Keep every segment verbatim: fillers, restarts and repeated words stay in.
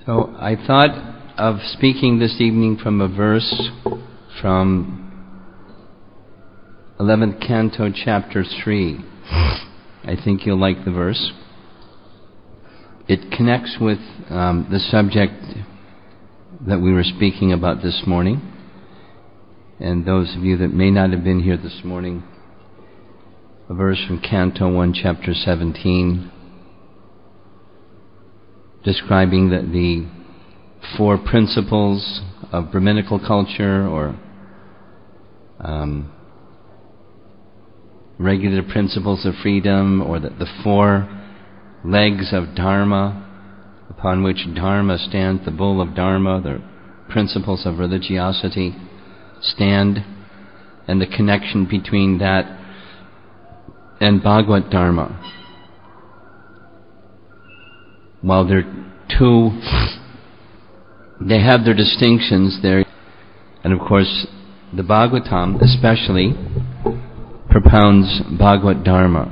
So I thought of speaking this evening from a verse from eleventh Canto, Chapter three. I think you'll like the verse. It connects with um, the subject that we were speaking about this morning. And those of you that may not have been here this morning, a verse from Canto one, Chapter seventeen, describing the, the four principles of Brahminical culture, or um, regular principles of freedom, or the, the four legs of Dharma, upon which Dharma stands, the bull of Dharma, the principles of religiosity stand, and the connection between that and Bhagavad Dharma. While they're two, they have their distinctions there. And of course, the Bhagavatam especially propounds Bhagavad Dharma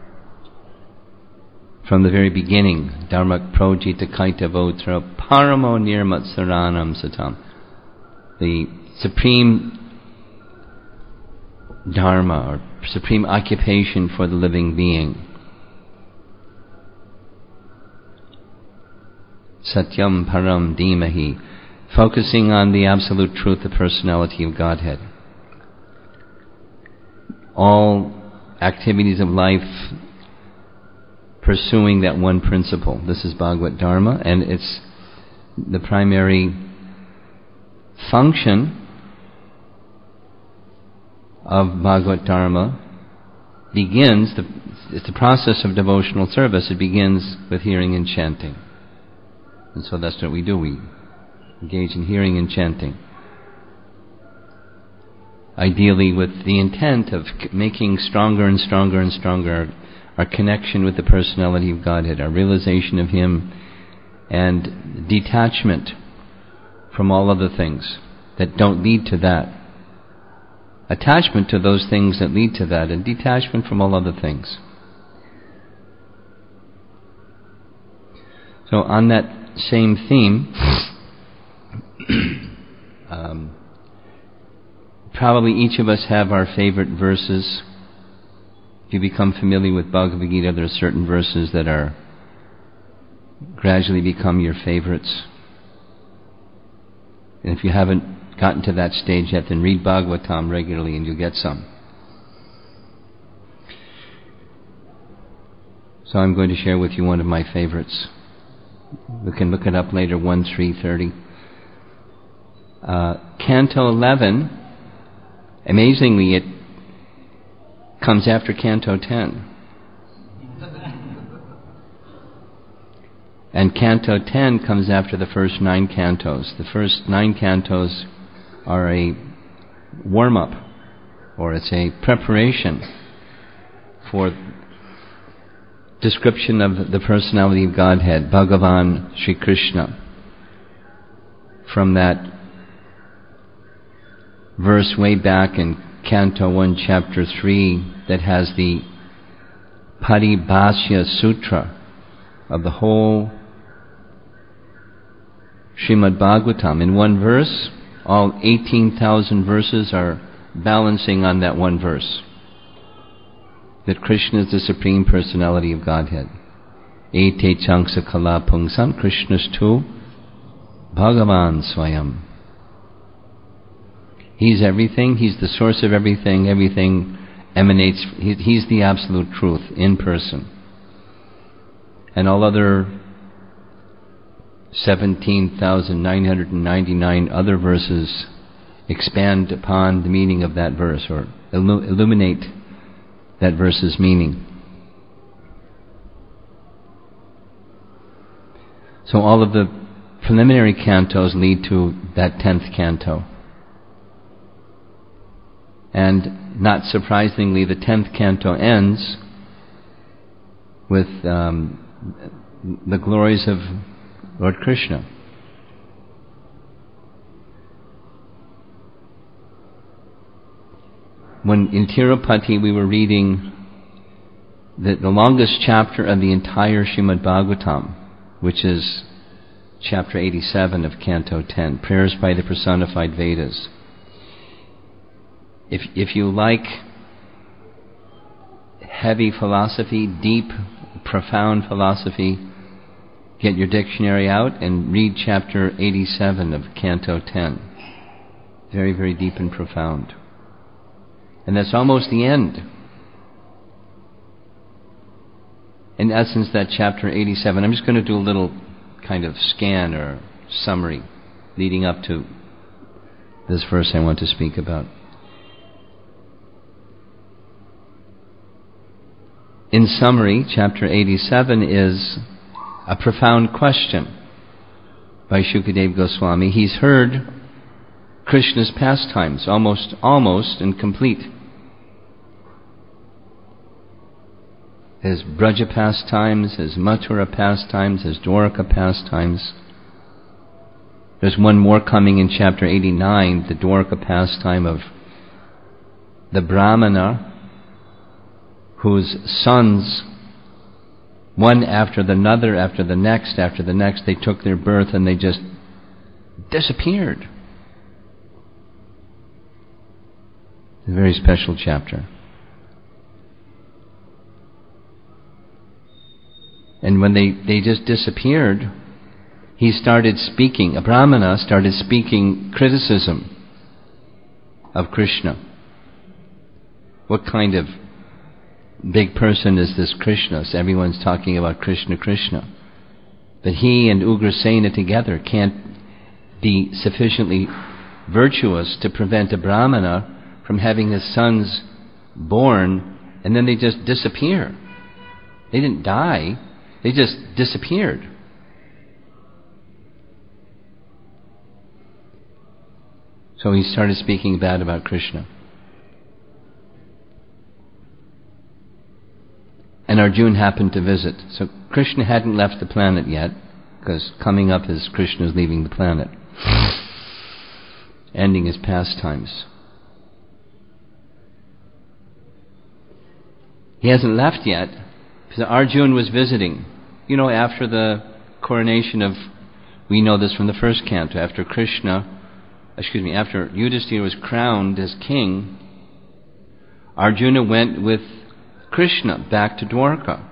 from the very beginning. Dharmak projita kaita votra paramo nirmatsaranam satam. The supreme Dharma, or supreme occupation for the living being. Satyam Param Dhimahi, focusing on the absolute truth, the personality of Godhead. All activities of life pursuing that one principle. This is Bhagavad Dharma, and it's the primary function of Bhagavad Dharma. Begins, the, it's the process of devotional service. It begins with hearing and chanting. And so that's what we do. We engage in hearing and chanting. Ideally with the intent of making stronger and stronger and stronger our connection with the personality of Godhead, our realization of Him, and detachment from all other things that don't lead to that. Attachment to those things that lead to that, and detachment from all other things. So on that same theme, um, probably each of us have our favorite verses. If you become familiar with Bhagavad Gita, there are certain verses that are gradually become your favorites. And if you haven't gotten to that stage yet, then read Bhagavatam regularly and you'll get some. So I'm going to share with you one of my favorites. We can look it up later, one three thirty. Uh, Canto eleven, amazingly, it comes after Canto ten. And Canto ten comes after the first nine cantos. The first nine cantos are a warm-up, or it's a preparation for description of the personality of Godhead, Bhagavan Sri Krishna. From that verse way back in Canto one, Chapter three, that has the Paribhashya Sutra of the whole Srimad Bhagavatam. In one verse, all eighteen thousand verses are balancing on that one verse. That Krishna is the Supreme Personality of Godhead. Ete changsa kala pungsam Krishnastu Bhagavan Swayam. He's everything, He's the source of everything, everything emanates, he, He's the absolute truth in person. And all other seventeen thousand nine hundred ninety-nine other verses expand upon the meaning of that verse, or illu- illuminate that verse's meaning. So all of the preliminary cantos lead to that tenth canto. And not surprisingly, the tenth canto ends with um, the glories of Lord Krishna. When in Tirupati we were reading the, the longest chapter of the entire Srimad Bhagavatam, which is chapter eighty-seven of Canto ten, Prayers by the Personified Vedas. If, if you like heavy philosophy, deep, profound philosophy, get your dictionary out and read chapter eighty-seven of Canto ten. Very, very deep and profound. And that's almost the end. In essence, that chapter eighty-seven, I'm just going to do a little kind of scan or summary leading up to this verse I want to speak about. In summary, chapter eighty-seven is a profound question by Shukadeva Goswami. He's heard Krishna's pastimes, almost, almost and complete. His Braja pastimes, his Mathura pastimes, his Dwarka pastimes. There's one more coming in chapter eighty-nine, the Dwarka pastime of the Brahmana, whose sons, one after the other, after the next, after the next, they took their birth and they just disappeared. It's a very special chapter. And when they, they just disappeared, he started speaking, a Brahmana started speaking criticism of Krishna. What kind of big person is this Krishna? So everyone's talking about Krishna, Krishna. But he and Ugrasena together can't be sufficiently virtuous to prevent a Brahmana from having his sons born, and then they just disappear. They didn't die, they just disappeared. So he started speaking bad about Krishna. And Arjuna happened to visit. So Krishna hadn't left the planet yet, because coming up is Krishna's leaving the planet, ending his pastimes. He hasn't left yet, because Arjuna was visiting. You know, after the coronation of, we know this from the first canto, after Krishna, excuse me, after Yudhisthira was crowned as king, Arjuna went with Krishna back to Dwarka.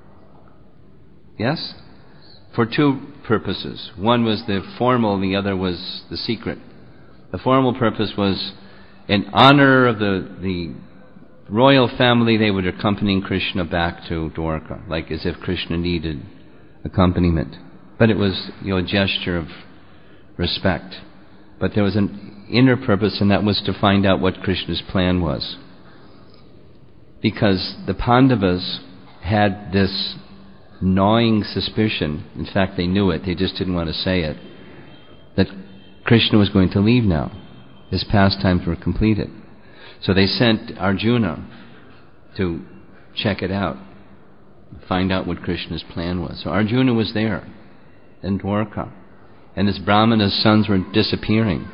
Yes? For two purposes. One was the formal, the other was the secret. The formal purpose was in honor of the, the royal family, they would accompany Krishna back to Dwarka, like as if Krishna needed accompaniment. But it was, you know, a gesture of respect. But there was an inner purpose, and that was to find out what Krishna's plan was. Because the Pandavas had this gnawing suspicion, in fact they knew it, they just didn't want to say it, that Krishna was going to leave now. His pastimes were completed. So they sent Arjuna to check it out, find out what Krishna's plan was. So Arjuna was there in Dwarka, and this Brahmana's sons were disappearing.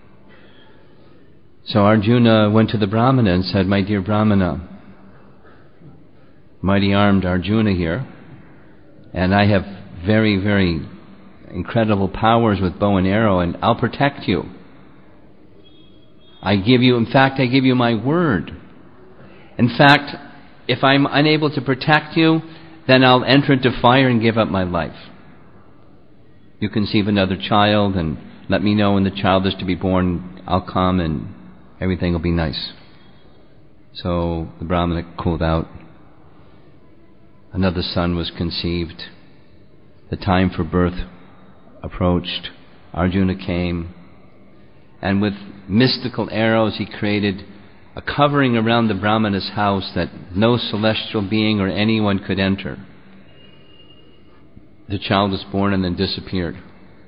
So Arjuna went to the Brahmana and said, "My dear Brahmana, mighty armed Arjuna here, and I have very, very incredible powers with bow and arrow, and I'll protect you. I give you, in fact, I give you my word. In fact, if I'm unable to protect you, then I'll enter into fire and give up my life. You conceive another child and let me know when the child is to be born. I'll come and everything will be nice." So the Brahmana called out. Another son was conceived. The time for birth approached. Arjuna came, and with mystical arrows he created a covering around the Brahmana's house that no celestial being or anyone could enter. The child was born and then disappeared.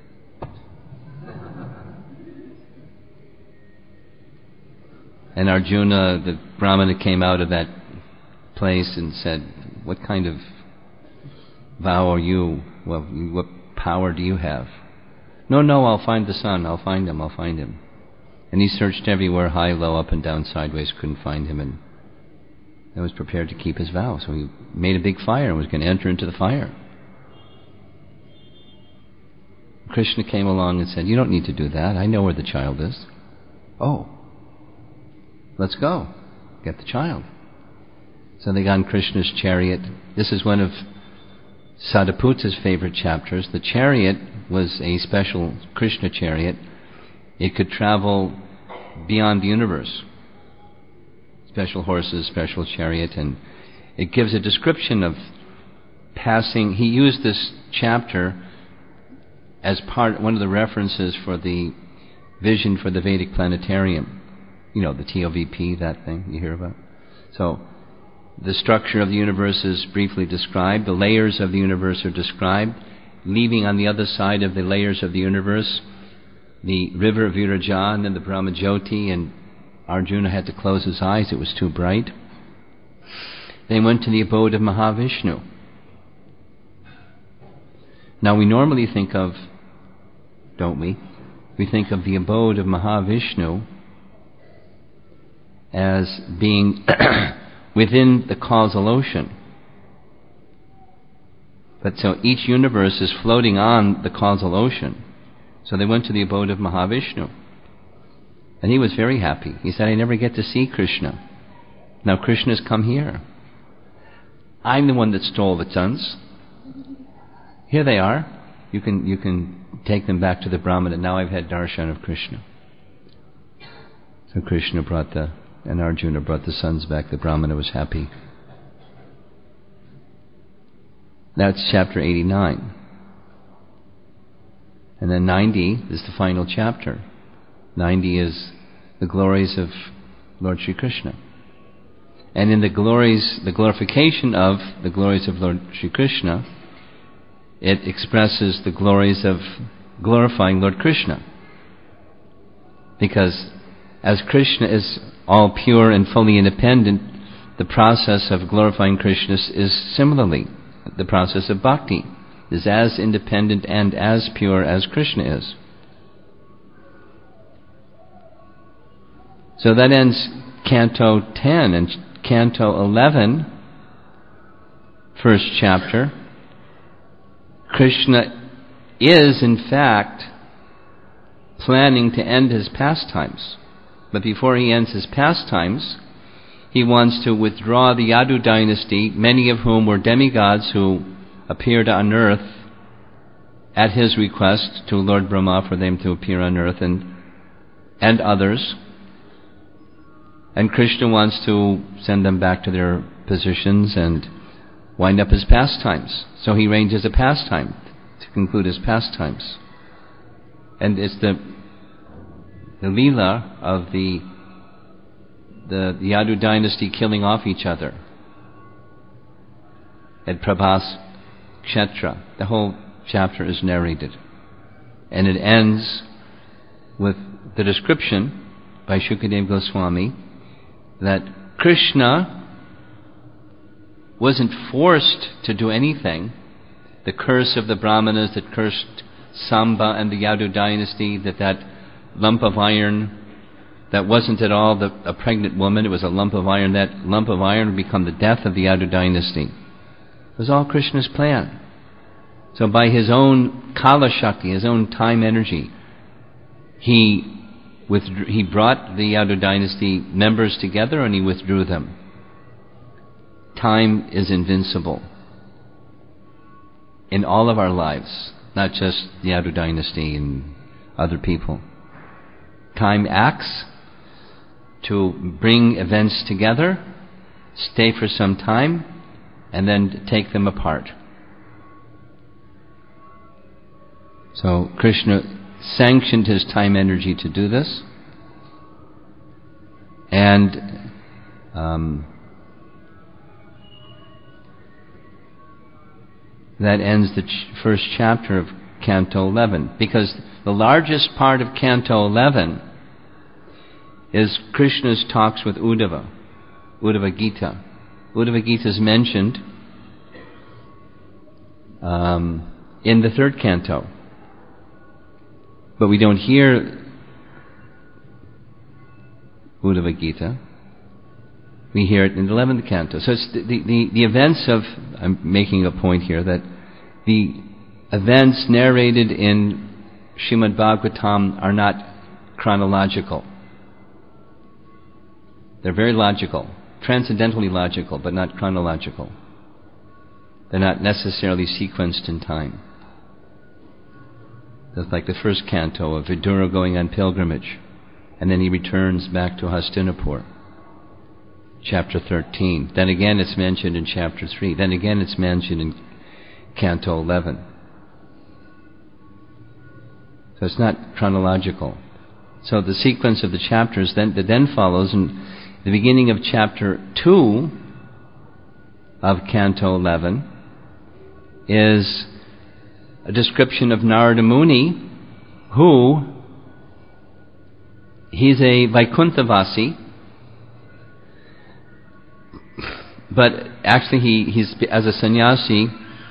And Arjuna, the Brahmana, came out of that place and said, "What kind of vow are you? Well, what power do you have?" "No, no, I'll find the son. I'll find him. I'll find him." And he searched everywhere, high, low, up and down, sideways, couldn't find him, and he was prepared to keep his vow. So he made a big fire and was going to enter into the fire. Krishna came along and said, you don't need to do that. I know where the child is. Oh, let's go. Get the child. So they got in Krishna's chariot. This is one of Sadaputa's favorite chapters. The chariot was a special Krishna chariot. It could travel beyond the universe. Special horses, special chariot, and it gives a description of passing. He used this chapter as part, one of the references for the vision for the Vedic planetarium. You know, the T O V P, that thing you hear about. So, the structure of the universe is briefly described. The layers of the universe are described. Leaving on the other side of the layers of the universe, the river Viraja and then the Brahmajyoti, and Arjuna had to close his eyes. It was too bright. They went to the abode of Mahavishnu. Now we normally think of, don't we? We think of the abode of Mahavishnu as being within the causal ocean. But so each universe is floating on the causal ocean. So they went to the abode of Mahavishnu. And he was very happy. He said, I never get to see Krishna. Now Krishna's come here. I'm the one that stole the sons. Here they are. You can you can take them back to the Brahmana. Now I've had darshan of Krishna. So Krishna brought the, and Arjuna brought the sons back. The Brahmana was happy. That's chapter eighty-nine. And then ninety is the final chapter. ninety is the glories of Lord Sri Krishna. And in the glories, the glorification of the glories of Lord Sri Krishna, it expresses the glories of glorifying Lord Krishna. Because as Krishna is all pure and fully independent, the process of glorifying Krishna is similarly. The process of bhakti is as independent and as pure as Krishna is. So that ends Canto ten, and Canto eleven, first chapter. Krishna is, in fact, planning to end his pastimes. But before he ends his pastimes, he wants to withdraw the Yadu dynasty, many of whom were demigods who appeared on earth at his request to Lord Brahma for them to appear on earth, and and others. And Krishna wants to send them back to their positions and wind up his pastimes. So he arranges a pastime to conclude his pastimes. And it's the the Leela of the the, the Yadu dynasty killing off each other at Prabhas Kshetra. The whole chapter is narrated. And it ends with the description by Shukadeva Goswami that Krishna wasn't forced to do anything. The curse of the Brahmanas that cursed Samba and the Yadu dynasty, that that lump of iron that wasn't at all the, a pregnant woman, it was a lump of iron. That lump of iron would become the death of the Yadu dynasty. It was all Krishna's plan. So by his own Kala Shakti, his own time energy, he withdrew, he brought the Yadu dynasty members together and he withdrew them. Time is invincible in all of our lives, not just the Yadu dynasty and other people. Time acts to bring events together, stay for some time, and then take them apart. So Krishna sanctioned his time energy to do this, and um, that ends the ch- first chapter of Canto eleven, because the largest part of Canto eleven is Krishna's talks with Uddhava, Uddhava Gita. Uddhava Gita is mentioned um, in the third canto, but we don't hear Uddhava Gita. We hear it in the eleventh canto. So it's the, the, the events of, I'm making a point here, that the events narrated in Srimad Bhagavatam are not chronological. They're very logical, transcendentally logical, but not chronological. They're not necessarily sequenced in time. It's like the first canto of Vidura going on pilgrimage, and then he returns back to Hastinapur. Chapter thirteen. Then again it's mentioned in chapter three. Then again it's mentioned in canto eleven. So it's not chronological. So the sequence of the chapters then, that then follows, in the beginning of chapter two of canto eleven is a description of Narada Muni, who, he's a Vaikunthavasi, but actually he, he's, as a sannyasi,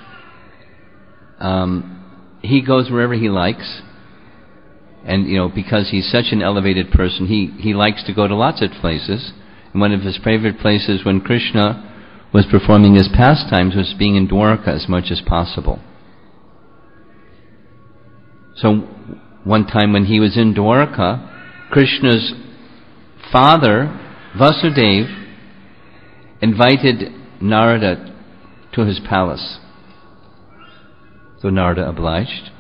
um, he goes wherever he likes. And, you know, because he's such an elevated person, he, he likes to go to lots of places. And one of his favorite places when Krishna was performing his pastimes was being in Dwarka as much as possible. So, one time when he was in Dwarka, Krishna's father, Vasudeva, invited Narada to his palace. So Narada obliged.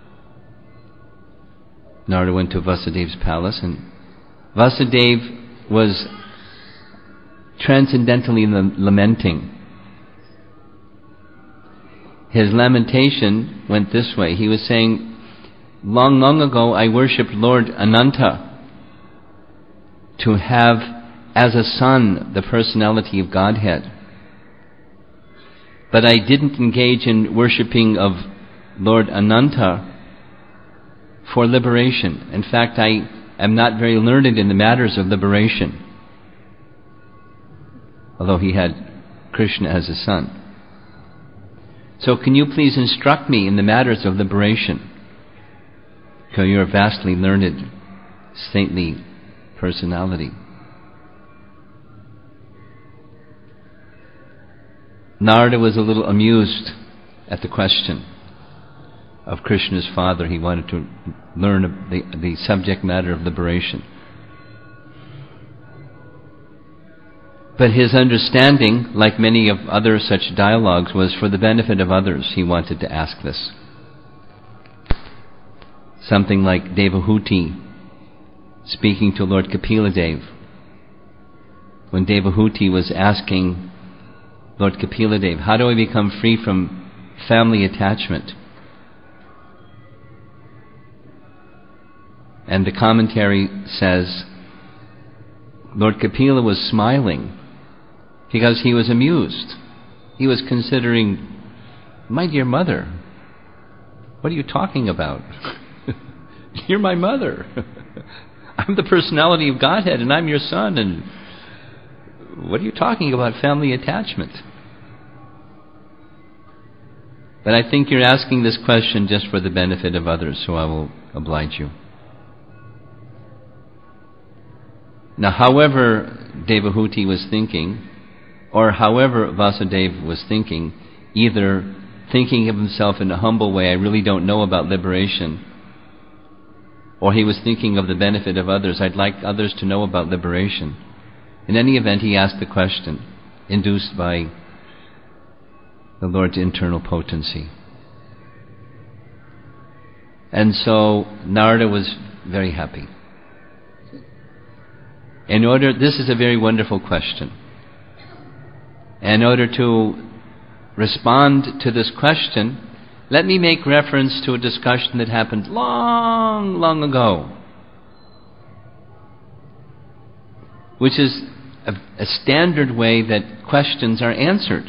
Narada went to Vasudeva's palace, and Vasudeva was transcendentally lamenting. His lamentation went this way. He was saying, long, long ago I worshipped Lord Ananta to have as a son the personality of Godhead. But I didn't engage in worshipping of Lord Ananta for liberation. In fact, I am not very learned in the matters of liberation, although he had Krishna as a son. So can you please instruct me in the matters of liberation? Because you're a vastly learned, saintly personality. Narada was a little amused at the question of Krishna's father. He wanted to learn the, the subject matter of liberation. But his understanding, like many of other such dialogues, was for the benefit of others. He wanted to ask this. Something like Devahuti speaking to Lord Kapiladeva. When Devahuti was asking Lord Kapiladeva, how do I become free from family attachment? And the commentary says, Lord Kapila was smiling because he was amused. He was considering, my dear mother, what are you talking about? You're my mother. I'm the personality of Godhead and I'm your son, and what are you talking about family attachment? But I think you're asking this question just for the benefit of others, so I will oblige you. Now, however Devahuti was thinking, or however Vasudeva was thinking, either thinking of himself in a humble way, I really don't know about liberation, or he was thinking of the benefit of others, I'd like others to know about liberation. In any event, he asked the question, induced by the Lord's internal potency. And so Narada was very happy. In order, this is a very wonderful question. In order to respond to this question, let me make reference to a discussion that happened long, long ago, which is a, a standard way that questions are answered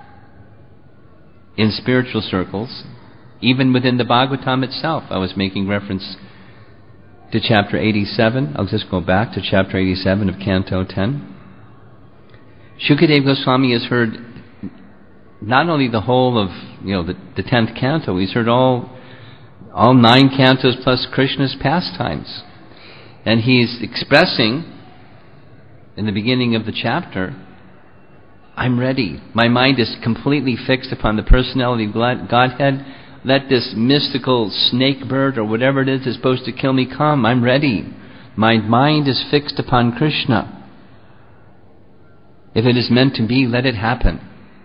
in spiritual circles, even within the Bhagavatam itself. I was making reference to chapter eighty-seven. I'll just go back to chapter eighty-seven of Canto ten. Shukadeva Goswami has heard not only the whole of, you know, the, the tenth canto, he's heard all all nine cantos plus Krishna's pastimes. And he's expressing in the beginning of the chapter, I'm ready. My mind is completely fixed upon the personality of Godhead. let this mystical snake bird or whatever it is that's supposed to kill me come. I'm ready. My mind is fixed upon Krishna. If it is meant to be, let it happen.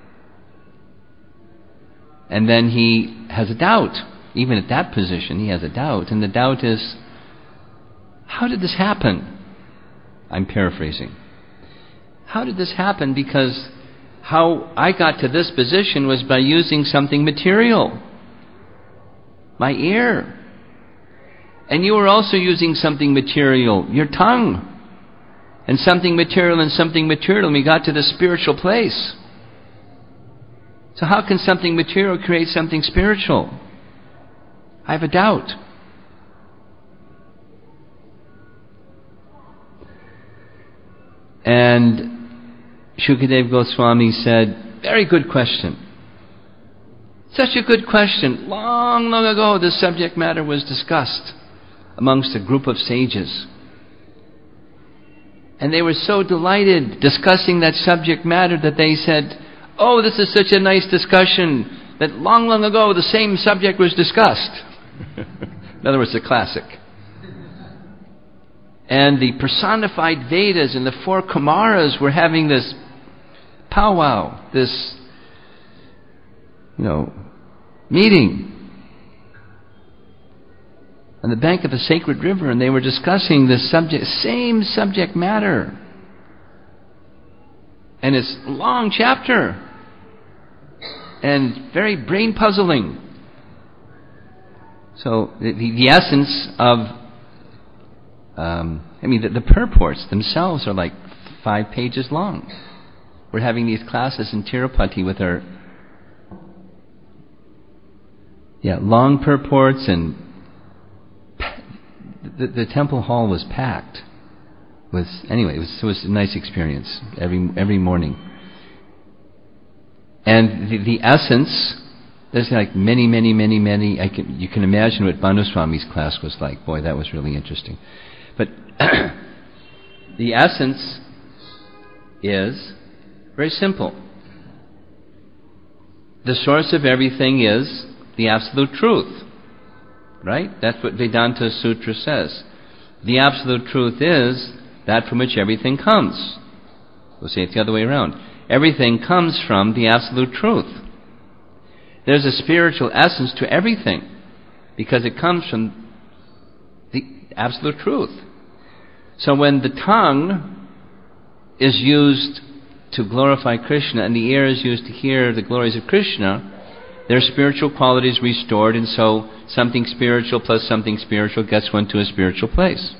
And then he has a doubt. Even at that position, he has a doubt. And the doubt is, how did this happen? I'm paraphrasing. How did this happen? Because how I got to this position was by using something material. My ear. And you were also using something material, your tongue. And something material and something material, and we got to the spiritual place. So how can something material create something spiritual? I have a doubt. And Shukadev Goswami said, very good question. Such a good question. Long, long ago, this subject matter was discussed amongst a group of sages. And they were so delighted discussing that subject matter that they said, oh, this is such a nice discussion that long, long ago the same subject was discussed. In other words, a classic. And the personified Vedas and the four Kumaras were having this powwow, this, you know, meeting on the bank of a sacred river, and they were discussing this subject, same subject matter. And it's a long chapter and very brain puzzling. So the, the, the essence of, um, I mean, the, the purports themselves are like five pages long. We're having these classes in Tirupati with our, yeah, long purports, and the, the temple hall was packed. Was anyway, it was, it was a nice experience every every morning. And the, the essence, there's like many, many, many, many. I can you can imagine what Bhanu Swami's class was like. Boy, that was really interesting. But the essence is very simple. The source of everything is the absolute truth. Right? That's what Vedanta Sutra says. The absolute truth is that from which everything comes. We'll say it the other way around. Everything comes from the absolute truth. There's a spiritual essence to everything because it comes from the absolute truth. So when the tongue is used to glorify Krishna and the ear is used to hear the glories of Krishna, their spiritual qualities restored, and so something spiritual plus something spiritual gets one to a spiritual place.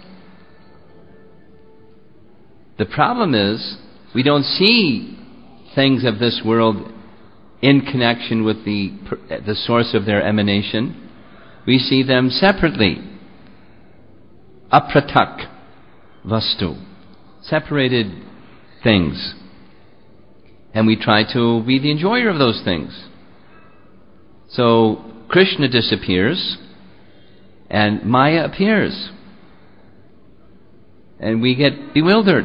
The problem is we don't see things of this world in connection with the the source of their emanation. We see them separately. Apratak vastu, separated things. And we try to be the enjoyer of those things. So Krishna disappears and Maya appears. And we get bewildered.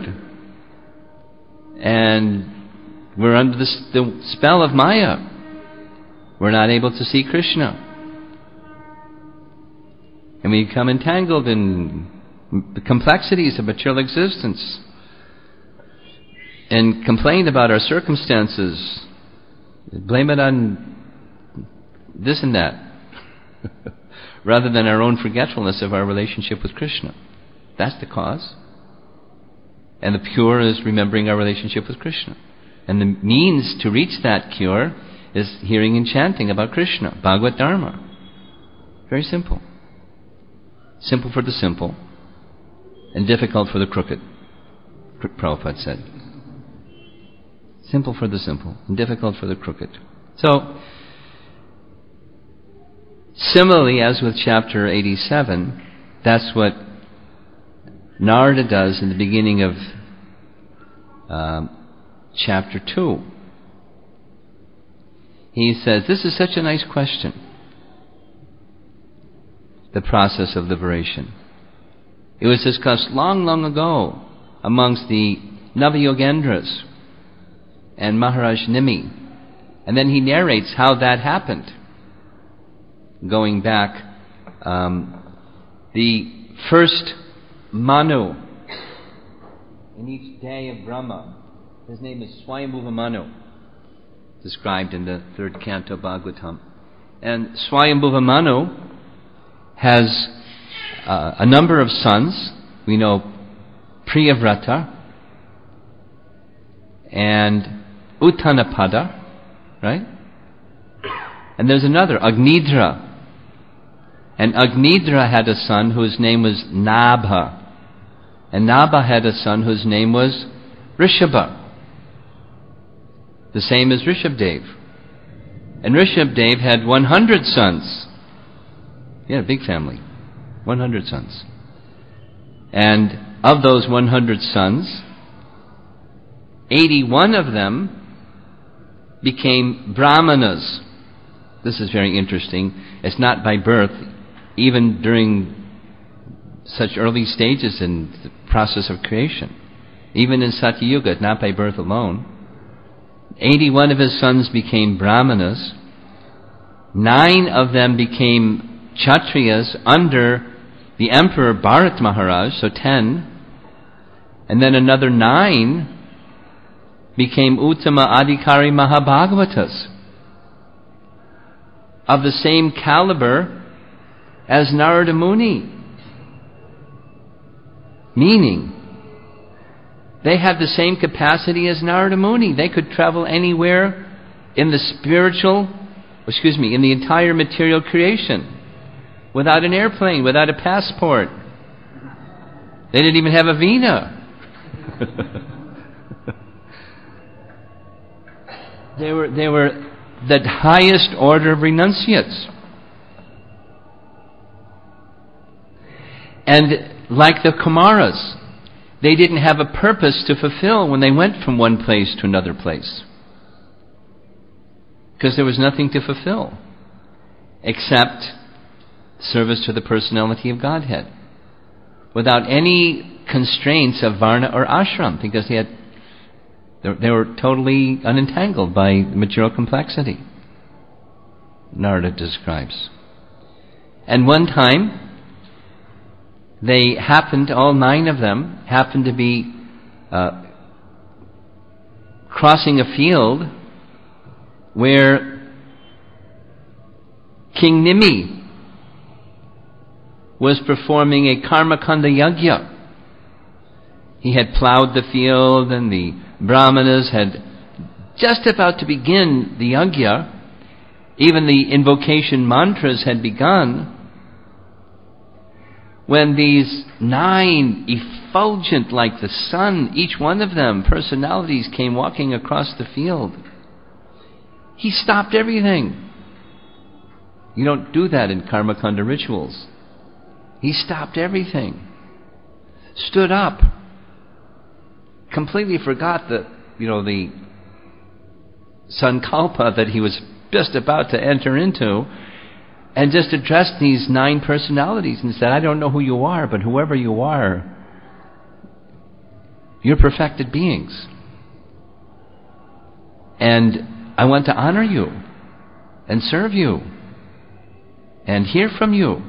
And we're under the, the spell of Maya. We're not able to see Krishna. And we become entangled in the complexities of material existence. And complain about our circumstances. Blame it on this and that. Rather than our own forgetfulness of our relationship with Krishna. That's the cause. And the cure is remembering our relationship with Krishna. And the means to reach that cure is hearing and chanting about Krishna, Bhagavad Dharma. Very simple. Simple for the simple, and difficult for the crooked, Prabhupada said. Simple for the simple, and difficult for the crooked. So, similarly, as with chapter eighty-seven, that's what Narada does in the beginning of um, chapter two. He says, this is such a nice question. The process of liberation. It was discussed long, long ago amongst the Navayogendras and Maharaj Nimi. And then he narrates how that happened. going back, um, the first Manu in each day of Brahma, his name is Swayambhuva Manu, described in the third canto Bhagavatam. And Swayambhuva Manu has uh, a number of sons. We know Priyavrata and Uttanapada, right? And there's another, Agnidra. And Agnidra had a son whose name was Nabha. And Nabha had a son whose name was Rishabha. The same as Rishabdev. And Rishabdev had one hundred sons. He had a big family. one hundred sons. And of those one hundred sons, eighty-one of them became Brahmanas. This is very interesting. It's not by birth. Even during such early stages in the process of creation, even in Satyuga, not by birth alone, eighty-one of his sons became Brahmanas. Nine of them became Kshatriyas under the Emperor Bharat Maharaj, so ten. And then another nine became Uttama Adhikari Mahabhagavatas, of the same caliber as Narada Muni. Meaning, they had the same capacity as Narada Muni. They could travel anywhere in the spiritual, excuse me, in the entire material creation, without an airplane, without a passport. They didn't even have a vina. They were, they were the highest order of renunciates. And like the Kumaras, they didn't have a purpose to fulfill when they went from one place to another place, because there was nothing to fulfill except service to the personality of Godhead, without any constraints of varna or ashram, because they had they were totally unentangled by material complexity, Narada describes. And one time, they happened, all nine of them, happened to be uh, crossing a field where King Nimi was performing a Karmakanda Yajna. He had plowed the field, and the Brahmanas had just about to begin the Yajna. Even the invocation mantras had begun, when these nine, effulgent like the sun, each one of them, personalities, came walking across the field. He stopped everything. You don't do that in Karmakanda rituals. He stopped everything, stood up, completely forgot that, you know, the sankalpa that he was just about to enter into, and just addressed these nine personalities and said, I don't know who you are, but whoever you are, you're perfected beings. And I want to honor you and serve you and hear from you.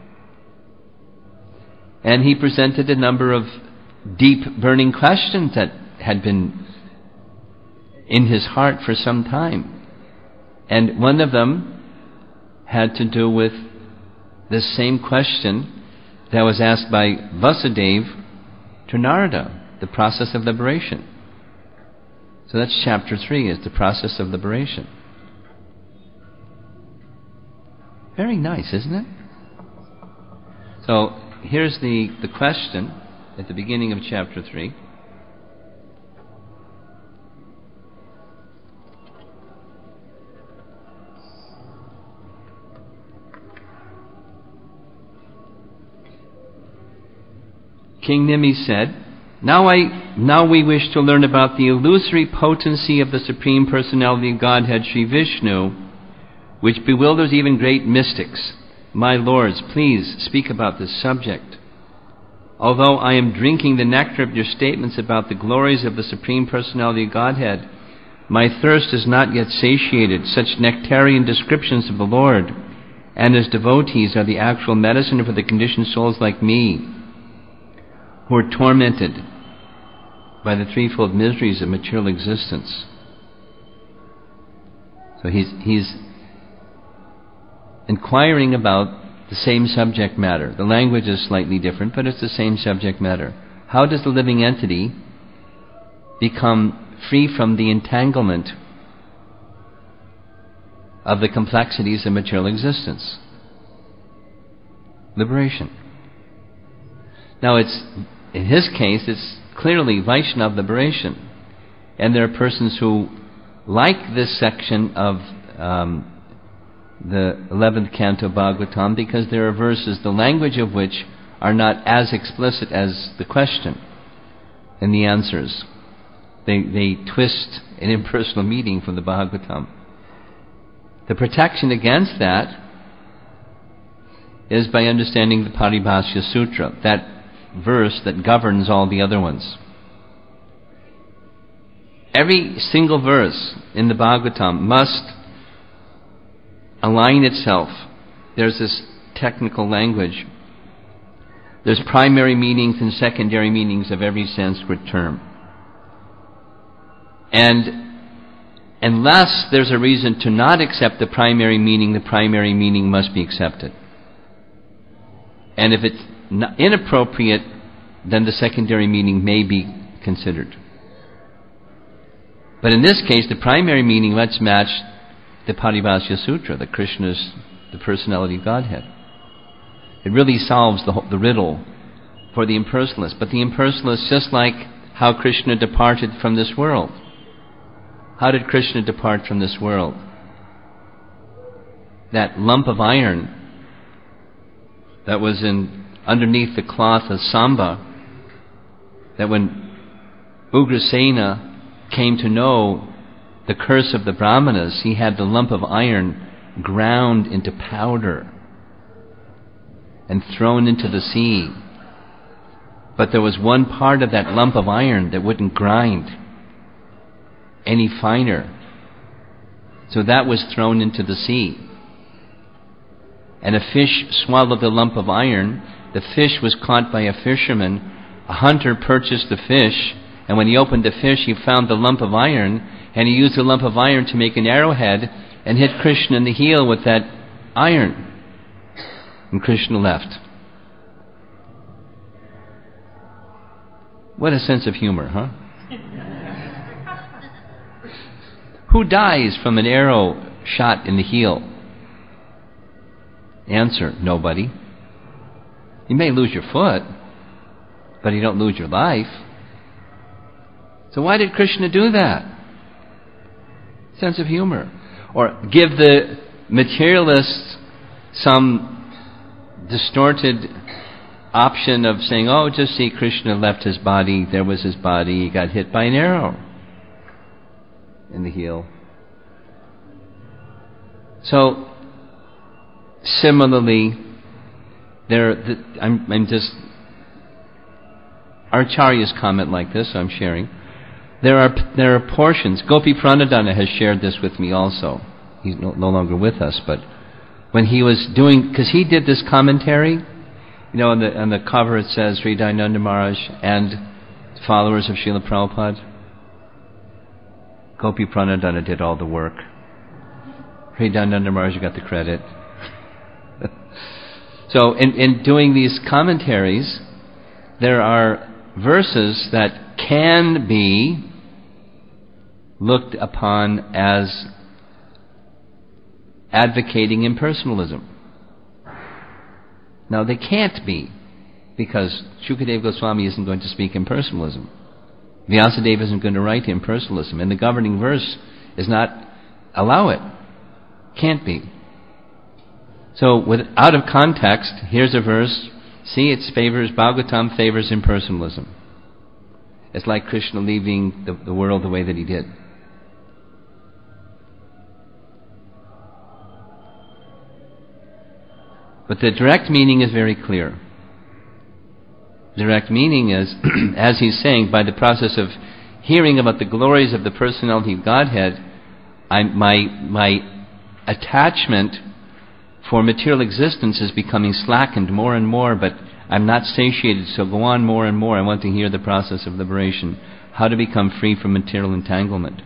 And he presented a number of deep burning questions that had been in his heart for some time. And one of them had to do with this same question that was asked by Vasudeva to Narada, the process of liberation. So that's chapter three, is the process of liberation. Very nice, isn't it? So here's the, the question at the beginning of chapter three. King Nimi said, now I, now we wish to learn about the illusory potency of the Supreme Personality of Godhead, Sri Vishnu, which bewilders even great mystics. My lords, please speak about this subject. Although I am drinking the nectar of your statements about the glories of the Supreme Personality of Godhead, my thirst is not yet satiated. Such nectarian descriptions of the Lord and his devotees are the actual medicine for the conditioned souls like me, who are tormented by the threefold miseries of material existence. So he's, he's inquiring about the same subject matter. The language is slightly different, but it's the same subject matter. How does the living entity become free from the entanglement of the complexities of material existence? Liberation. Now it's, in his case, it's clearly Vaishnava liberation. And there are persons who like this section of um, the eleventh canto Bhagavatam because there are verses, the language of which are not as explicit as the question and the answers. They, they twist an impersonal meaning from the Bhagavatam. The protection against that is by understanding the Paribhasya Sutra, that verse that governs all the other ones. Every single verse in the Bhagavatam must align itself. There's this technical language. There's primary meanings and secondary meanings of every Sanskrit term. And unless there's a reason to not accept the primary meaning, the primary meaning must be accepted. And if it's not inappropriate, then the secondary meaning may be considered. But in this case, the primary meaning, let's match the Paribhasya Sutra, that Krishna is the personality of Godhead. It really solves the, the riddle for the impersonalist. But the impersonalist, just like how Krishna departed from this world. How did Krishna depart from this world? That lump of iron that was in underneath the cloth of Samba, that when Ugrasena came to know the curse of the Brahmanas, he had the lump of iron ground into powder and thrown into the sea. But there was one part of that lump of iron that wouldn't grind any finer. So that was thrown into the sea. And a fish swallowed the lump of iron. The fish was caught by a fisherman. A hunter purchased the fish, and when he opened the fish, he found the lump of iron, and he used the lump of iron to make an arrowhead and hit Krishna in the heel with that iron. And Krishna left. What a sense of humor, huh? Who dies from an arrow shot in the heel? Answer, nobody. You may lose your foot, but you don't lose your life. So why did Krishna do that? Sense of humor. Or give the materialists some distorted option of saying, oh, just see, Krishna left his body, there was his body, he got hit by an arrow in the heel. So, similarly, there, the, I'm, I'm just, Acharya's comment like this, I'm sharing. There are there are portions. Gopi Pranadhana has shared this with me also. He's no, no longer with us, but when he was doing, because he did this commentary, you know, on the on the cover it says Hridayananda Maharaj and followers of Srila Prabhupada. Gopi Pranadhana did all the work. Hridayananda Maharaj got the credit. So in, in doing these commentaries, there are verses that can be looked upon as advocating impersonalism. Now they can't be, because Shukadeva Goswami isn't going to speak impersonalism. Vyasadeva isn't going to write impersonalism, and the governing verse is not allow it. Can't be. So, with, out of context, here's a verse. See, it favors, Bhagavatam favors impersonalism. It's like Krishna leaving the, the world the way that he did. But the direct meaning is very clear. Direct meaning is, as he's saying, by the process of hearing about the glories of the personality of Godhead, I, my, my attachment For material existence is becoming slackened more and more, but I'm not satiated, so go on more and more. I want to hear the process of liberation, how to become free from material entanglement.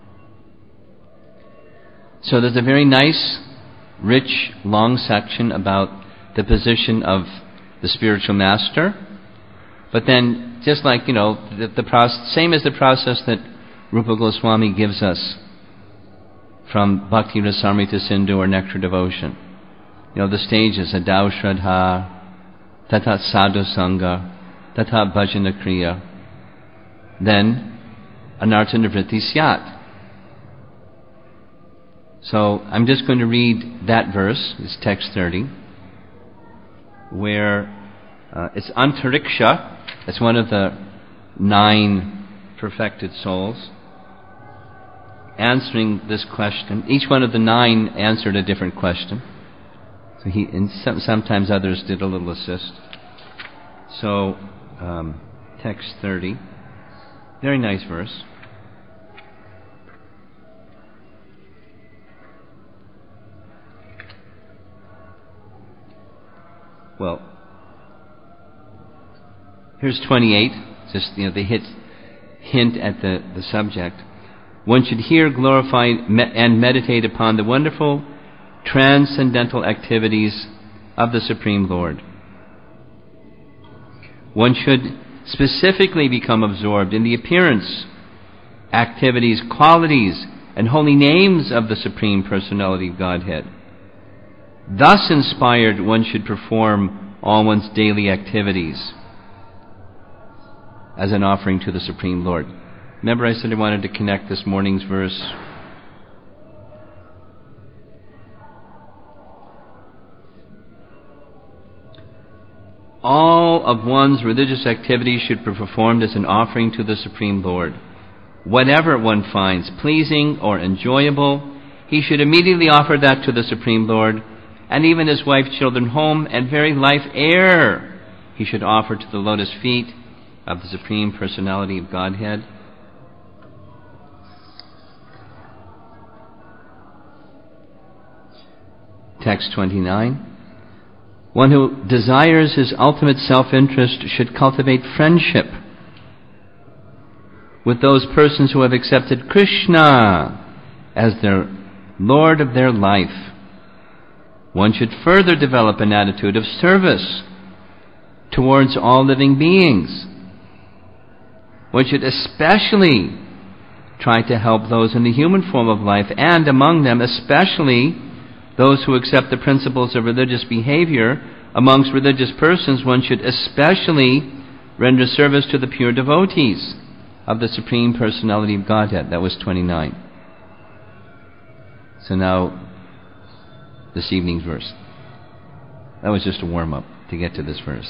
So there's a very nice, rich, long section about the position of the spiritual master. But then, just like, you know, the, the process, same as the process that Rupa Goswami gives us from Bhakti Rasamrita Sindhu or Nectar Devotion. You know, the stages, Adau Shraddha, Tata Sadhu Sangha, Tata Bhajana Kriya, then Anartha Nivritti Syat. So I'm just going to read that verse, it's text thirty, where uh, it's Antariksha, it's one of the nine perfected souls, answering this question. Each one of the nine answered a different question. So he, and some, sometimes others did a little assist. So, um, text thirty, very nice verse. Well, here's twenty-eight. Just, you know, they hit hint at the, the subject. One should hear, glorify, me- and meditate upon the wonderful transcendental activities of the Supreme Lord. One should specifically become absorbed in the appearance, activities, qualities, and holy names of the Supreme Personality of Godhead. Thus inspired, one should perform all one's daily activities as an offering to the Supreme Lord. Remember I said I wanted to connect this morning's verse? All of one's religious activities should be performed as an offering to the Supreme Lord. Whatever one finds pleasing or enjoyable, he should immediately offer that to the Supreme Lord, and even his wife, children, home, and very life air he should offer to the lotus feet of the Supreme Personality of Godhead. Text twenty-nine. One who desires his ultimate self-interest should cultivate friendship with those persons who have accepted Krishna as their Lord of their life. One should further develop an attitude of service towards all living beings. One should especially try to help those in the human form of life, and among them especially those who accept the principles of religious behavior. Amongst religious persons, one should especially render service to the pure devotees of the Supreme Personality of Godhead. That was twenty-nine. So now, this evening's verse. That was just a warm-up to get to this verse.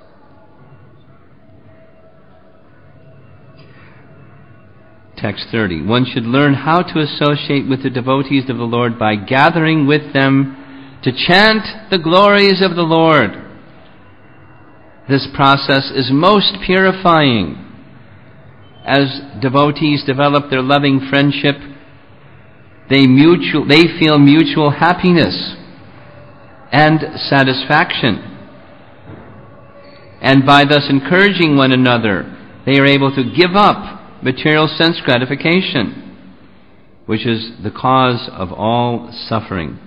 Text thirty. One should learn how to associate with the devotees of the Lord by gathering with them to chant the glories of the Lord. This process is most purifying. As devotees develop their loving friendship, they mutual, they feel mutual happiness and satisfaction. And by thus encouraging one another, they are able to give up material sense gratification, which is the cause of all suffering.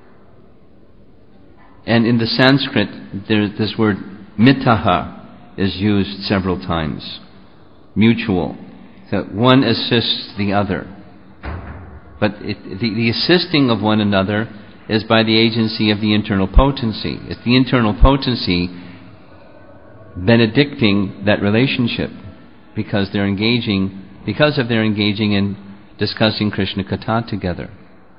And in the Sanskrit, there, this word mitaha is used several times. Mutual. So one assists the other. But it, the, the assisting of one another is by the agency of the internal potency. It's the internal potency benedicting that relationship, because they're engaging, because of their engaging in discussing Krishna Katha together.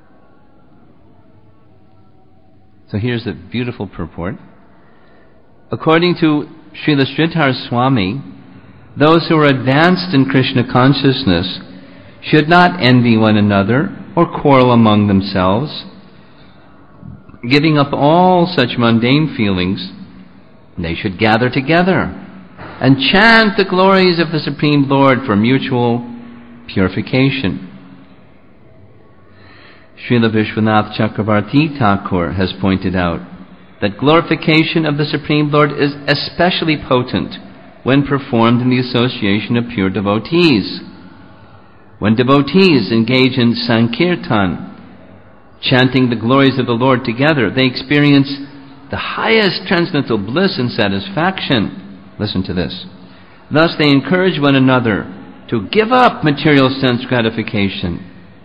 So here's the beautiful purport. According to Srila Sridhar Swami, those who are advanced in Krishna consciousness should not envy one another or quarrel among themselves. Giving up all such mundane feelings, they should gather together and chant the glories of the Supreme Lord for mutual purification. Srila Vishwanath Chakravarti Thakur has pointed out that glorification of the Supreme Lord is especially potent when performed in the association of pure devotees. When devotees engage in Sankirtan, chanting the glories of the Lord together, they experience the highest transcendental bliss and satisfaction. Listen to this. Thus they encourage one another to give up material sense gratification,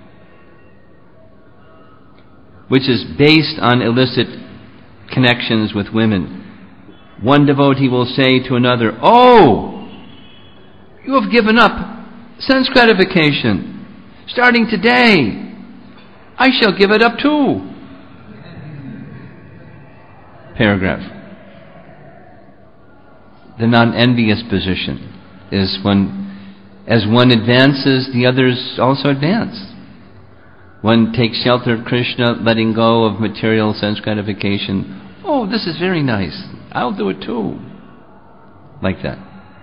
which is based on illicit connections with women. One devotee will say to another, "Oh, you have given up sense gratification. Starting today, I shall give it up too." Paragraph. The non-envious position is when, as one advances, the others also advance. One takes shelter of Krishna, letting go of material sense gratification. "Oh, this is very nice. I'll do it too." Like that.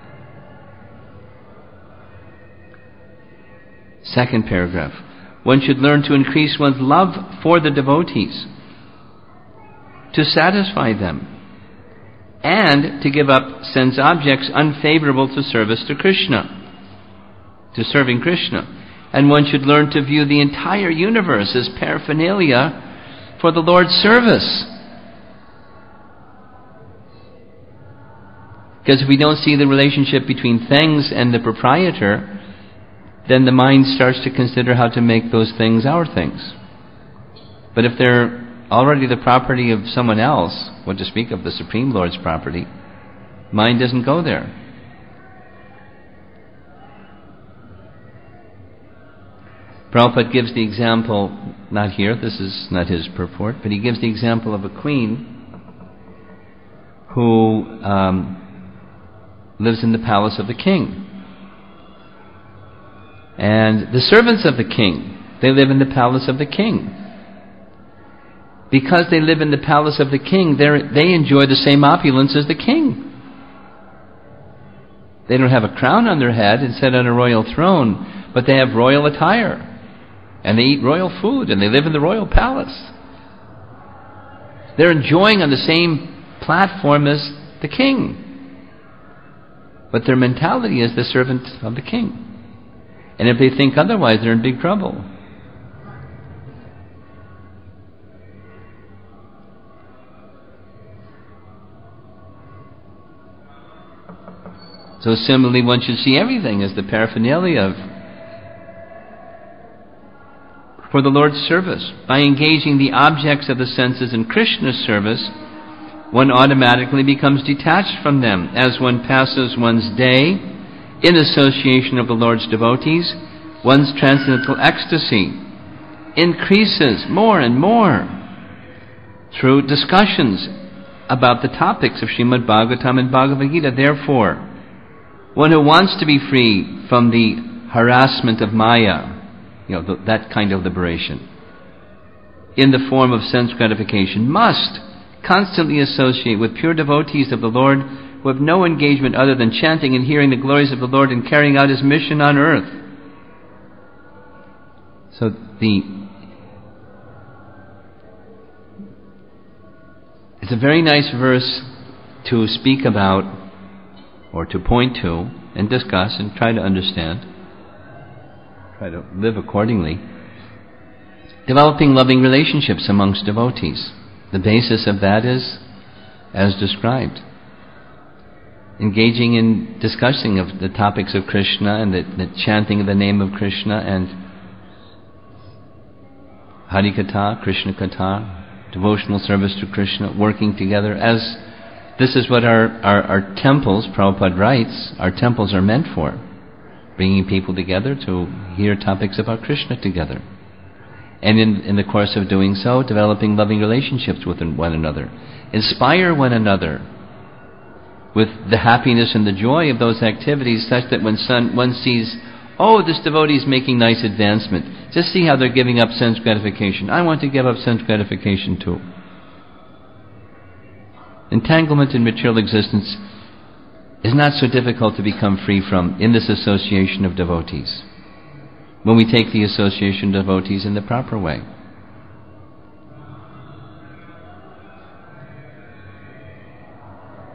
Second paragraph. One should learn to increase one's love for the devotees, to satisfy them, and to give up sense objects unfavorable to service to Krishna, to serving Krishna. And one should learn to view the entire universe as paraphernalia for the Lord's service. Because if we don't see the relationship between things and the proprietor, then the mind starts to consider how to make those things our things. But if they're already the property of someone else, what to speak of the Supreme Lord's property, mind doesn't go there. Prabhupada gives the example, not here, this is not his purport, but he gives the example of a queen who um, lives in the palace of the king. And the servants of the king, they live in the palace of the king. Because they live in the palace of the king, they enjoy the same opulence as the king. They don't have a crown on their head and sit on a royal throne, but they have royal attire. And they eat royal food, and they live in the royal palace. They're enjoying on the same platform as the king. But their mentality is the servant of the king. And if they think otherwise, they're in big trouble. So similarly, one should see everything as the paraphernalia of for the Lord's service. By engaging the objects of the senses in Krishna's service, one automatically becomes detached from them. As one passes one's day in association of the Lord's devotees, one's transcendental ecstasy increases more and more through discussions about the topics of Srimad Bhagavatam and Bhagavad Gita. Therefore, one who wants to be free from the harassment of Maya, you know, th- that kind of liberation, in the form of sense gratification, must constantly associate with pure devotees of the Lord who have no engagement other than chanting and hearing the glories of the Lord and carrying out His mission on earth. So the it's a very nice verse to speak about, or to point to and discuss and try to understand, try to live accordingly. Developing loving relationships amongst devotees. The basis of that is as described. Engaging in discussing of the topics of Krishna and the, the chanting of the name of Krishna and Harikatha, Krishna Katha, devotional service to Krishna, working together as this is what our, our, our temples, Prabhupada writes, our temples are meant for. Bringing people together to hear topics about Krishna together. And in, in the course of doing so, developing loving relationships with one another. Inspire one another with the happiness and the joy of those activities, such that when son, one sees, oh, this devotee is making nice advancement, just see how they're giving up sense gratification. I want to give up sense gratification too. Entanglement in material existence is not so difficult to become free from in this association of devotees, when we take the association of devotees in the proper way.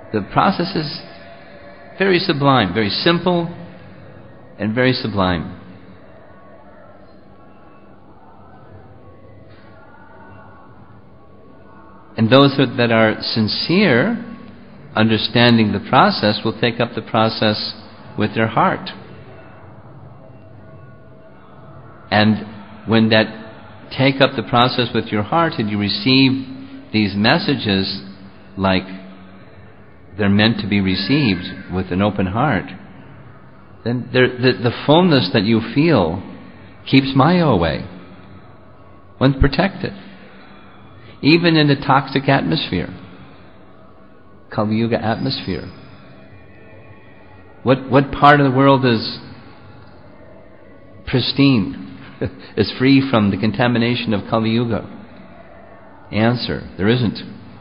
The process is very sublime, very simple and very sublime. And those that are sincere, understanding the process, will take up the process with their heart. And when that take up the process with your heart and you receive these messages like they're meant to be received with an open heart, then there, the, the fullness that you feel keeps Maya away. One's protected. Even in the toxic atmosphere, Kali Yuga atmosphere. What, what part of the world is pristine, is free from the contamination of Kali Yuga? Answer, there isn't.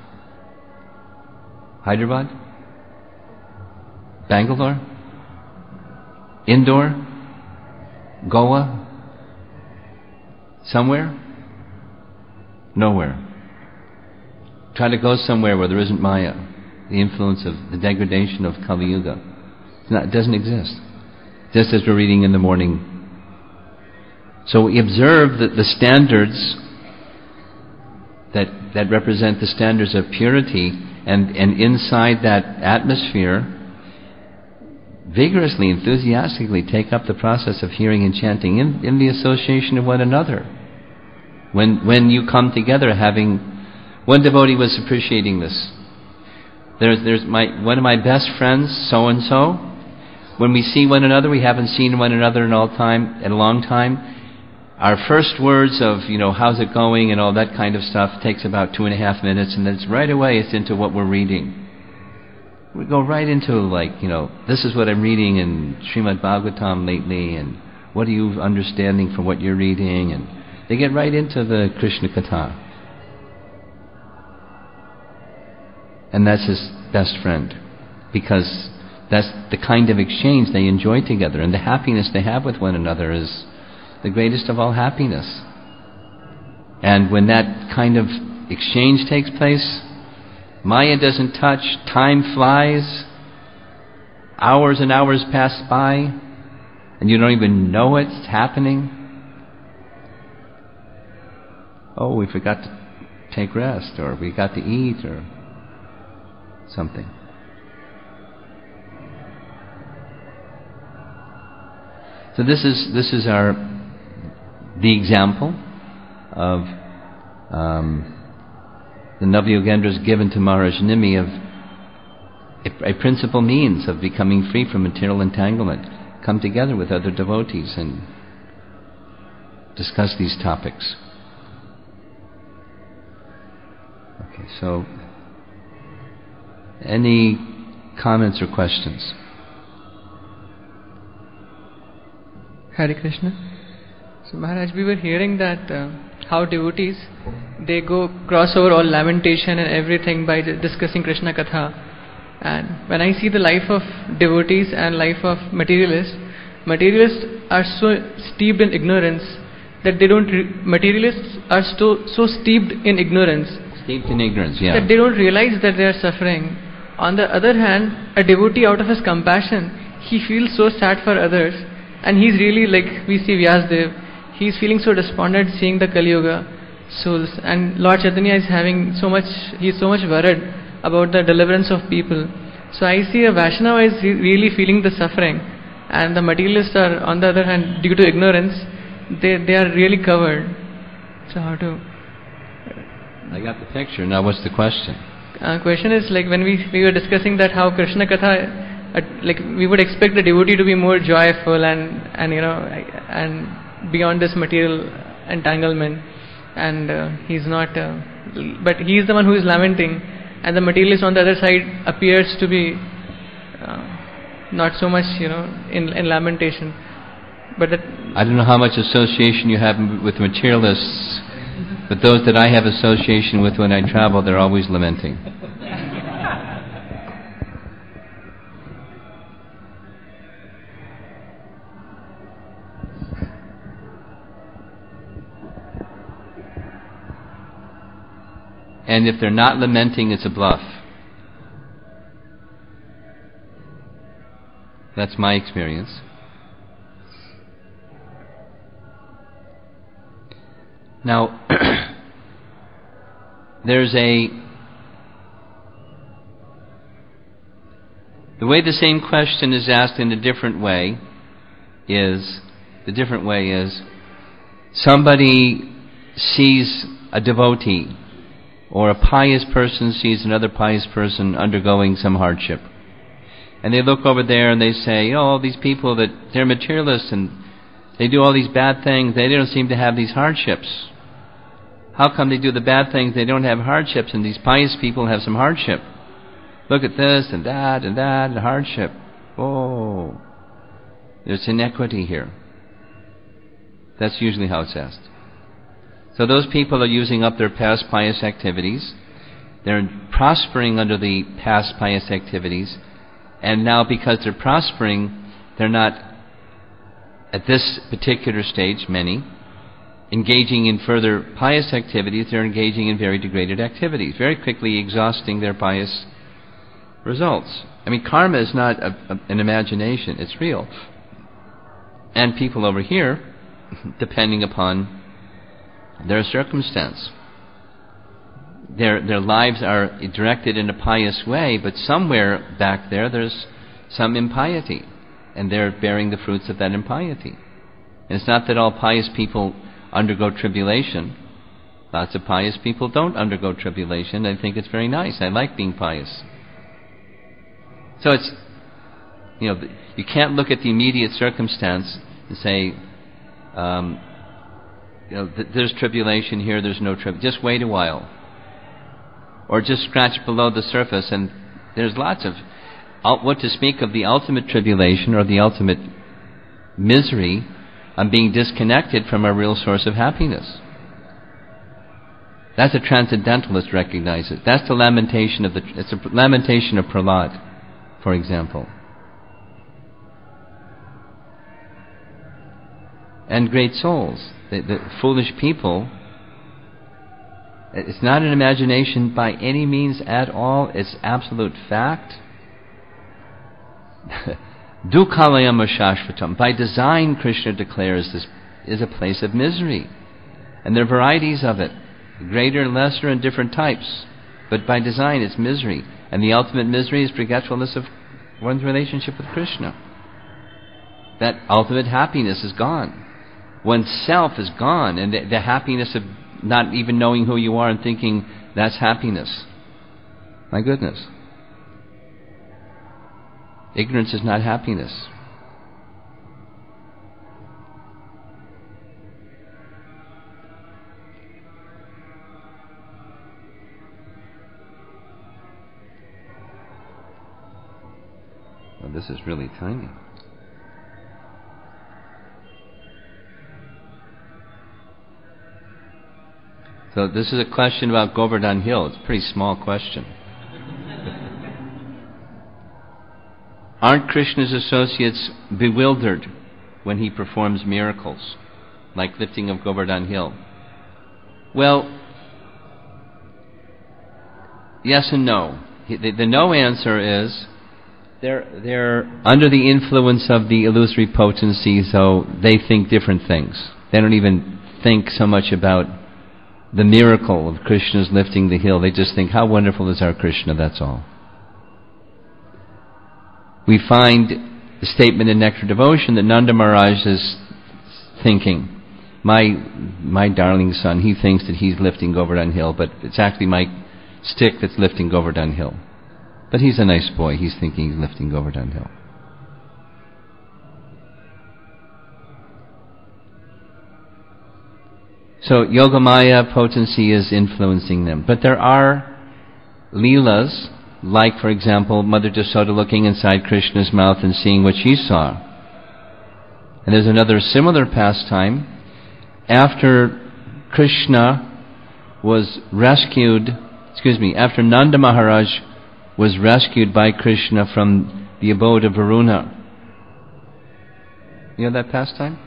Hyderabad? Bangalore? Indore? Goa? Somewhere? Nowhere. Try to go somewhere where there isn't Maya, the influence of the degradation of Kali Yuga. It's not, it doesn't exist. Just as we're reading in the morning. So we observe that the standards that that represent the standards of purity, and, and inside that atmosphere, vigorously, enthusiastically take up the process of hearing and chanting in, in the association of one another. When when you come together, having one devotee was appreciating this. There's there's my one of my best friends, so and so. When we see one another, we haven't seen one another in all time, in a long time. Our first words of, you know, how's it going and all that kind of stuff takes about two and a half minutes, and then it's right away it's into what we're reading. We go right into, like, you know, this is what I'm reading in Srimad Bhagavatam lately, and what are you understanding from what you're reading, and they get right into the Krishna Katha. And that's his best friend, because that's the kind of exchange they enjoy together, and the happiness they have with one another is the greatest of all happiness. And when that kind of exchange takes place, Maya doesn't touch, time flies, hours and hours pass by, and you don't even know it's happening. Oh, we forgot to take rest, or we got to eat, or something. So this is this is our the example of um, the Navayogendras given to Maharaj Nimi of a, a principal means of becoming free from material entanglement. Come together with other devotees and discuss these topics. Okay, so any comments or questions? Hare Krishna. So Maharaj, we were hearing that uh, how devotees, they go cross over all lamentation and everything by d- discussing Krishna Katha. And when I see the life of devotees and life of materialists, materialists are so steeped in ignorance that they don't, re- materialists are so, so steeped in ignorance. Steeped in ignorance, yeah. That they don't realize that they are suffering. On the other hand, a devotee, out of his compassion, he feels so sad for others, and he's really, like we see Vyasdev, he's feeling so despondent seeing the Kali Yuga souls, and Lord Chaitanya is having so much, he's so much worried about the deliverance of people. So I see a Vaishnava is really feeling the suffering, and the materialists are, on the other hand, due to ignorance, they they are really covered. So how to... I got the picture. Now what's the question? Uh, question is, like when we we were discussing that how Krishna Katha, uh, like we would expect the devotee to be more joyful and and you know and beyond this material entanglement, and uh, he's not, uh, but he is the one who is lamenting, and the materialist on the other side appears to be uh, not so much, you know, in, in lamentation. But that I don't know how much association you have with materialists, but those that I have association with when I travel, they're always lamenting. And if they're not lamenting, it's a bluff. That's my experience. Now, there's a... The way the same question is asked in a different way is, the different way is, somebody sees a devotee, or a pious person sees another pious person undergoing some hardship. And they look over there and they say, oh, all these people that they're materialists and they do all these bad things, they don't seem to have these hardships. How come they do the bad things, they don't have hardships, and these pious people have some hardship? Look at this and that and that and hardship. Oh, there's inequity here. That's usually how it's asked. So those people are using up their past pious activities. They're prospering under the past pious activities. And now because they're prospering, they're not, at this particular stage, many, engaging in further pious activities. They're engaging in very degraded activities, very quickly exhausting their pious results. I mean, karma is not a, a, an imagination, it's real. And people over here, depending upon their circumstance, their their lives are directed in a pious way, but somewhere back there there's some impiety, and they're bearing the fruits of that impiety. And it's not that all pious people undergo tribulation. Lots of pious people don't undergo tribulation. I think it's very nice. I like being pious. So it's, you know, you can't look at the immediate circumstance and say, um, you know, th- there's tribulation here, there's no tribulation. Just wait a while. Or just scratch below the surface, and there's lots of, what to speak of the ultimate tribulation or the ultimate misery on being disconnected from a real source of happiness. That's a transcendentalist recognizes. That's the lamentation of the, it's a lamentation of Prahlad, for example. And great souls, the, the foolish people, it's not an imagination by any means at all, it's absolute fact. Dukhalayam shashvatam. By design, Krishna declares this is a place of misery. And there are varieties of it, greater, lesser, and different types. But by design, it's misery. And the ultimate misery is forgetfulness of one's relationship with Krishna. That ultimate happiness is gone. One's self is gone, and the, the happiness of not even knowing who you are and thinking that's happiness. My goodness. Ignorance is not happiness. Well, this is really tiny. So this is a question about Govardhan Hill. It's a pretty small question. Aren't Krishna's associates bewildered when he performs miracles, like lifting of Govardhan Hill? Well, yes and no. The, the no answer is they're, they're under the influence of the illusory potency, so they think different things. They don't even think so much about the miracle of Krishna's lifting the hill. They just think, how wonderful is our Krishna, that's all. We find the statement in Nectar Devotion that Nanda Maharaj is thinking, my my darling son, he thinks that he's lifting Govardhan Hill, but it's actually my stick that's lifting Govardhan Hill. But he's a nice boy, he's thinking he's lifting Govardhan Hill. So Yogamaya potency is influencing them. But there are leelas, like, for example, Mother Yasoda looking inside Krishna's mouth and seeing what she saw. And there's another similar pastime. After Krishna was rescued, excuse me, after Nanda Maharaj was rescued by Krishna from the abode of Varuna. You know that pastime?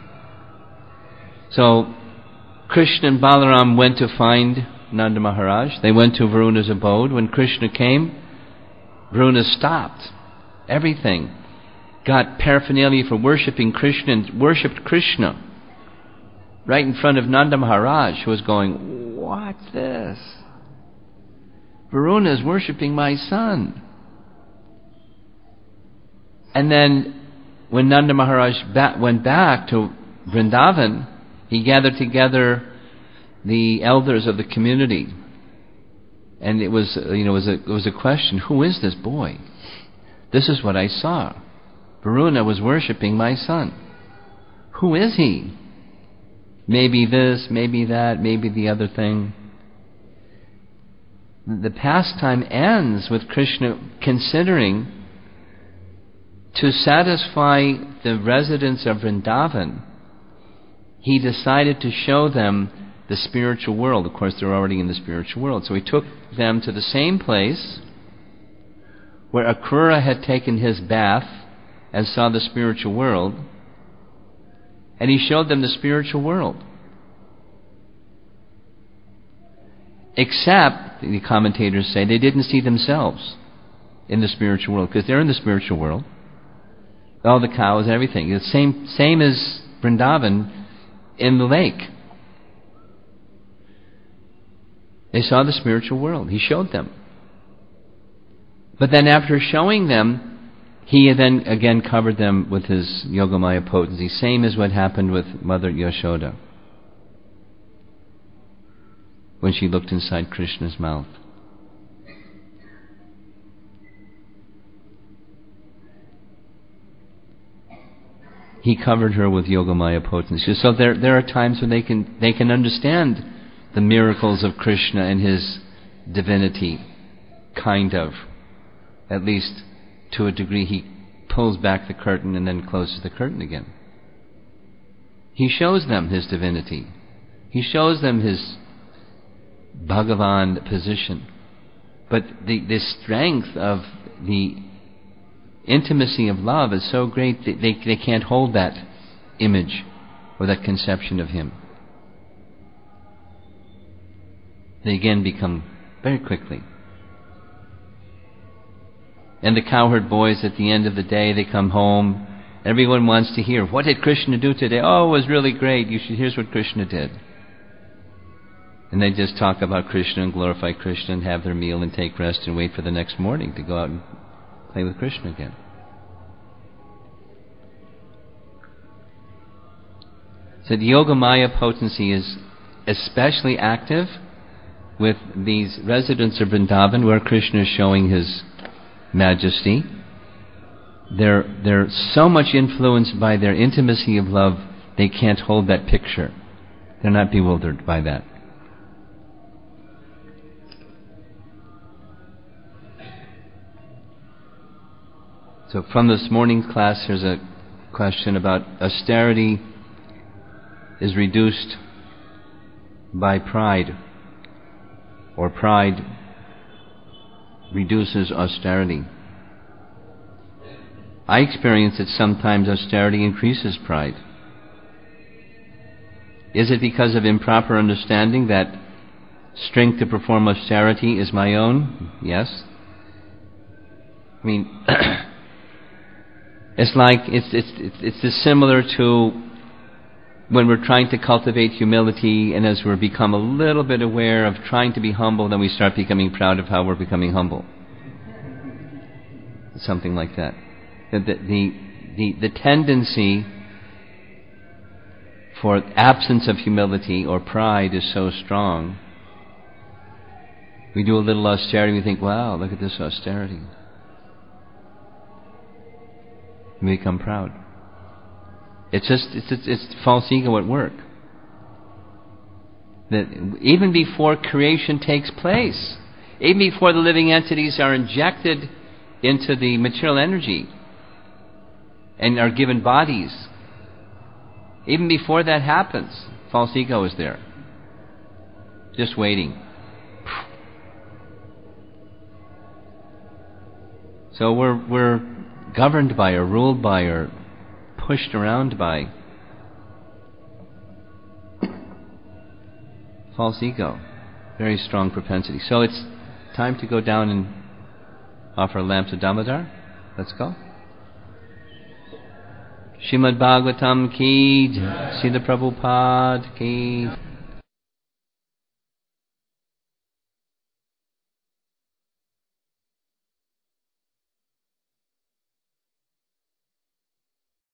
So Krishna and Balaram went to find Nanda Maharaj. They went to Varuna's abode. When Krishna came, Varuna stopped everything got paraphernalia for worshipping Krishna and worshipped Krishna right in front of Nanda Maharaj, who was going, "What's this? Varuna is worshipping my son." And then when Nanda Maharaj ba- went back to Vrindavan, he gathered together the elders of the community, and it was, you know, it was a, it was a question: who is this boy? This is what I saw. Varuna was worshipping my son. Who is he? Maybe this, maybe that, maybe the other thing. The pastime ends with Krishna considering to satisfy the residents of Vrindavan. He decided to show them the spiritual world. Of course, they're already in the spiritual world. So he took them to the same place where Akrura had taken his bath and saw the spiritual world, and he showed them the spiritual world. Except, the commentators say, they didn't see themselves in the spiritual world, because they're in the spiritual world. All the cows and everything. The same, same as Vrindavan in the lake. They saw the spiritual world. He showed them. But then after showing them, he then again covered them with his Yogamaya potency, same as what happened with Mother Yashoda when she looked inside Krishna's mouth. He covered her with Yogamaya potency. So there, there are times when they can they can understand the miracles of Krishna and his divinity, kind of. At least to a degree. He pulls back the curtain and then closes the curtain again. He shows them his divinity. He shows them his Bhagavan position. But the, the strength of the intimacy of love is so great that they, they can't hold that image or that conception of him. They again become very quickly. And the cowherd boys, at the end of the day, they come home. Everyone wants to hear, what did Krishna do today? Oh, it was really great. You should, here's what Krishna did. And they just talk about Krishna and glorify Krishna and have their meal and take rest and wait for the next morning to go out and play with Krishna again. So the Yogamaya potency is especially active with these residents of Vrindavan, where Krishna is showing his majesty. They're, they're so much influenced by their intimacy of love, they can't hold that picture. They're not bewildered by that. So from this morning's class, there's a question about austerity is reduced by pride, or pride reduces austerity. I experience that sometimes austerity increases pride. Is it because of improper understanding that strength to perform austerity is my own? Yes. I mean, it's like, it's, it's, it's, it's just similar to when we're trying to cultivate humility, and as we become a little bit aware of trying to be humble, then we start becoming proud of how we're becoming humble. Something like that. The, the, the, the tendency for absence of humility or pride is so strong. We do a little austerity, we think, wow, look at this austerity. We become proud. It's just, it's, it's, it's false ego at work. That even before creation takes place, even before the living entities are injected into the material energy and are given bodies, even before that happens, false ego is there, just waiting. So we're we're governed by or ruled by or pushed around by false ego, very strong propensity. So it's time to go down and offer a lamp to Damodar. Let's go. Srimad Bhagavatam ki jai. Srila Prabhupada ki